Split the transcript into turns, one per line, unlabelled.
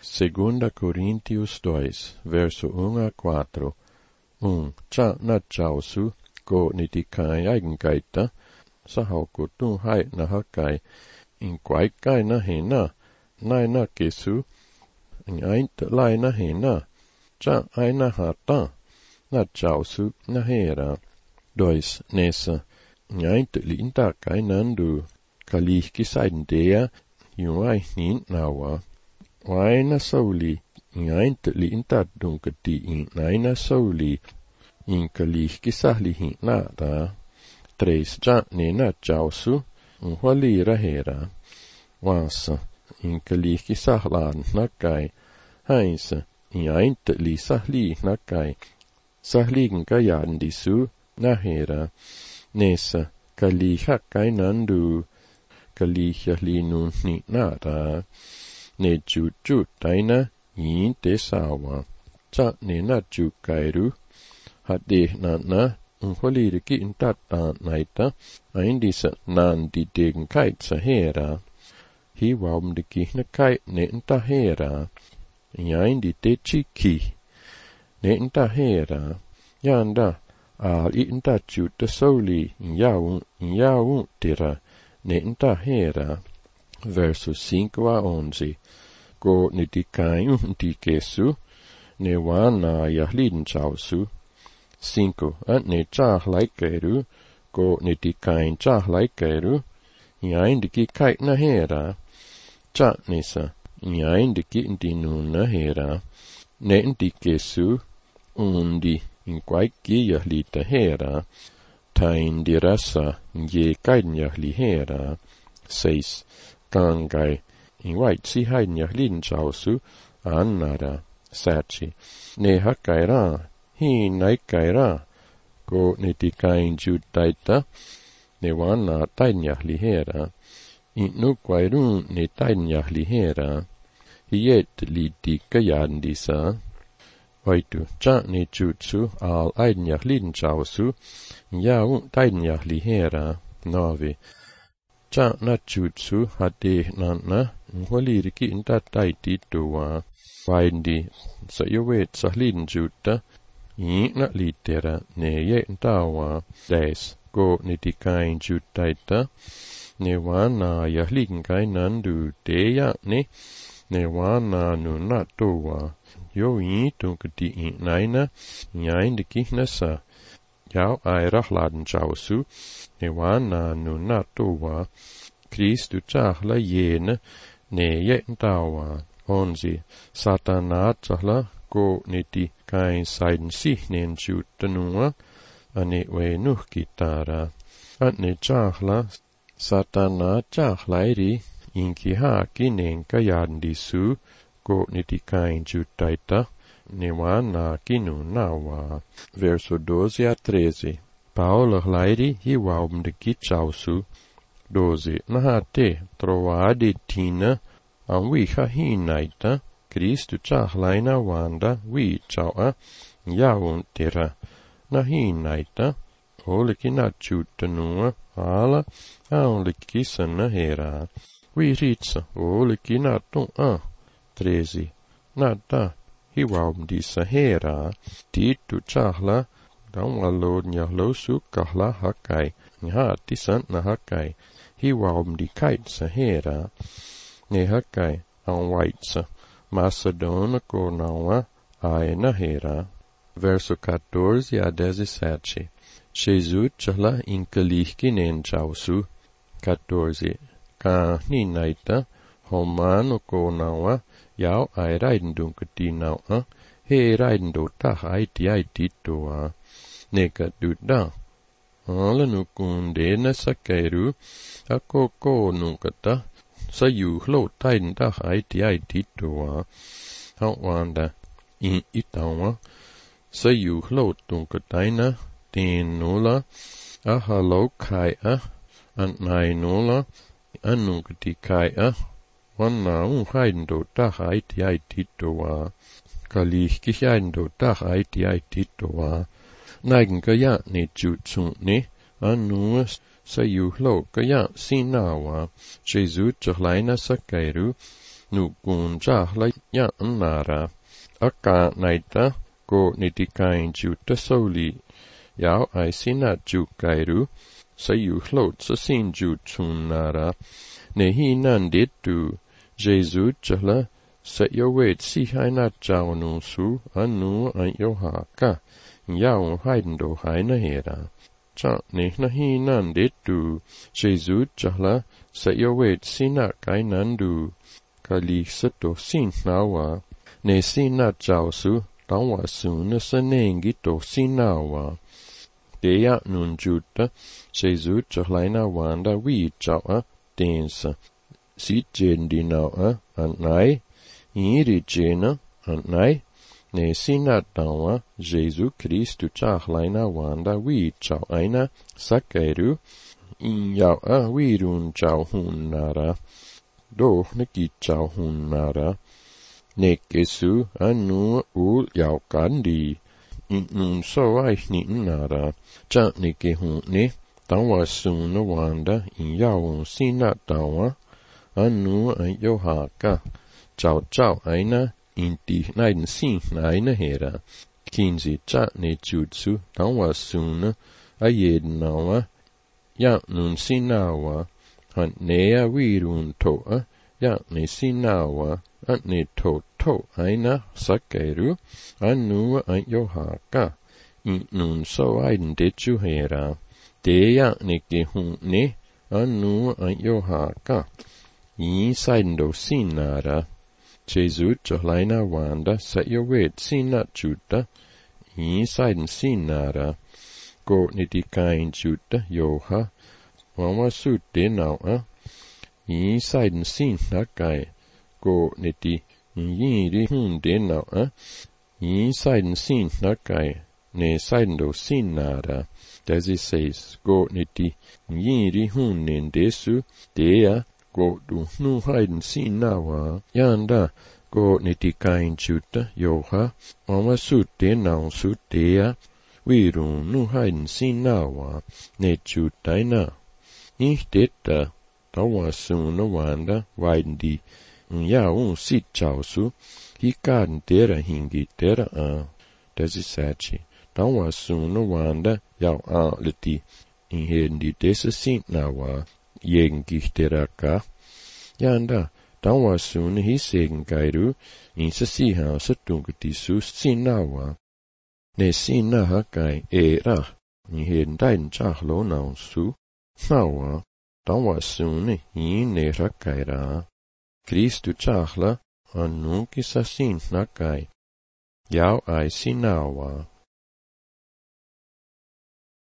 Segunda Coríntios 2, verso 1 a 4. Cha na chausu, ko nitikai eigengaita, sahauko tun hai na hakai, in kwaikai na hena, nai na kesu, in aint lai na hena, cha aina hata, na chausu na hera. 2. Nessa, in aint linta kai nandu, kalihki saidendea, yuai nin nawa. Waina sauli, in aint linta dunkati in aina sauli, in kalihki sahlihi nada. 3. Ja nena chausu, un huali rahera. Wasa, in kalihki sahlan nakai, haisa, in aint li sahli nakai, sahligen kayandisu, nahera. Nesa, kaliha kainandu, kaliha linun ni nada. Ne juju taina, yin te sawa. Cha nena jukairu, hade nana, unholiriki intata naita, aindisa nan di degen kait sahera. Hi waum de kihna kait ne intahera. Yaindi te chiki. Ne intahera. Yanda, al inta juta soli, yaun tira, ne intahera. Versos 5 a 11. Go nitikain tikesu, ne wana yahlin chausu. 5. Ne chah laikeru, go nitikain chah laikeru, yaindiki kait na hera. Cha nisa, yaindiki indinu na hera. Ne intikesu, undi, in kwaiki yahlita hera. Tain dirasa, ye kain yahli hera. 6. Kangai, in waitsi hain yahlin chausu, annara. 7. Ne hakaira, hi naikaira, ko nitikain jutaita, ne wana tain yahli hera. In nukwairun ne tain yahli hera. Hiet liti kayandisa. 8. Cha ne jutsu al ain yahlin chausu, yaun tain yahli hera. 9. Cha na jutsu hade nana, hualiriki inta taiti tuwa. Waindi, sa yowet sahlin juta, na litera, ne ye intawa. 10. Go nitikain jutaita, ne wana yahlin kainandu teya ne wana nuna tuwa. Yo tunkati naina, yaindiki nasa. Yau airahladen chausu, ne wana nuna tuwa. Kristu chahla yena, ne ye intawa. 11. Satana chahla, ko niti kain saiden sihnen jutanua, ane we nuhkitara. Ane chahla, satana chahlairi, inki haakinen kayandisu, ko niti kain jutaita, ne wana kinu nawa. Verso 12 a 13. Paolo hlairi hi waum de kichausu. 12. Nahate troade tina, an wi hinaita, Kristu chahlaina wanda wi chaua, yaun tira. Nahinaita, olekina chutanua, ala, aolekisana hera. Wi ritsa, olekina tun 13. Nata, hi waum di sahera, titu chahla, dan walod nyahlosu kahla hakai, nhati sant na hakai, hi waum di kait sahera, ne hakai, an waitsa, Macedona cornawa, aena hera. Verso 14 a 17. Jesus chahla inkalihki nen chausu. 14. Ka ninaita, homano cornawa, yau ai reiden dunkati naua, he reiden do tach aiti toa. Neka duda. Ala nukunde na sakairu, ako nunkata, sa yuhlo taiden tach aiti toa. Hawanda, in itawa, sa yuhlo dunkataina, ten nula, ahalo kaia, an nai nula, anunkati kaia, Wanna haindo tach aiti toa. Kalihki haindo tach aiti toa. Neigen kaya ne jutsu ne, anu sa yuhlo kaya sinawa. Jesu chalaina sakairu, nu kun jahla ja nara. Akka naita ko nitikain juta soli. Yao ai sinat jukairu. Sa juhlot sa sin jutsun nara. Nehi nanditu. Jesus jahla sa yowet si hainat jaunu su anu an yohaka. Yao haindo haina hera. Cha nahi nanditu. Jesus jahla sa yowet sinak ainandu. Kali sato sin nawa. Ne sinat jausu. Tawa suna sa nengi to sinawa. Deya nun juta. Jesus jahlaina wanda wi jawa tensa. Si jendi nawa anai. Iri jena anai. Ne sinat tawa. Jesus Christu jahlaina wanda wi jawaina sakairu. In yawa wirun jauhun nara. Do neki jauhun nara. Nekesu anu ul yau kandi. Nun so ai ni nara. Cha neke hun ne. Tawa suna wanda in yau sina tawa. Anu an yohaka. Chau aina inti naiden sin naina hera. Kinzi cha ne jutsu tawa suna ayed nawa. Ya nun sinawa. Han nea wirun toa. Ya ne sinawa. An ne to aina sakairu. Anu an yohaka. In nun so aiden dechu hera. Deya ne ke hun ne. Anu an yohaka. In saindo sinara. Jesus jahlaina wanda sa yowet sinat juta. In saiden sinara. Go nitikain juta yoha. Wawa sute nawa. In saiden sinakai. Go niti yiri hunde nawa. In saiden sinakai. Ne saindo sinara. As it says, go niti yiri hunnen desu. Dea. Go du nu haiden sinawa. Yanda. Go nitikain juta yoha. Wawa sute naun sutea. Wirun nu haiden sinawa. Ne jutaina. Detta. Tawa suna wanda waindi. Ja sit chausu. Hikan tera hingi tera a. Desi sachi. Tawa suna wanda yau a leti. Hendi desa sinawa. Yengi tera ka. Yanda. Tawa suna hisegen gairu. Insa siha satungatisu sinawa. Ne sinaha kai era. Hendain chahlo nausu. Nawa. Tawa suna hinera kaira. Kristu chahla. Anu kisa sin nakai. Yau ai sinawa.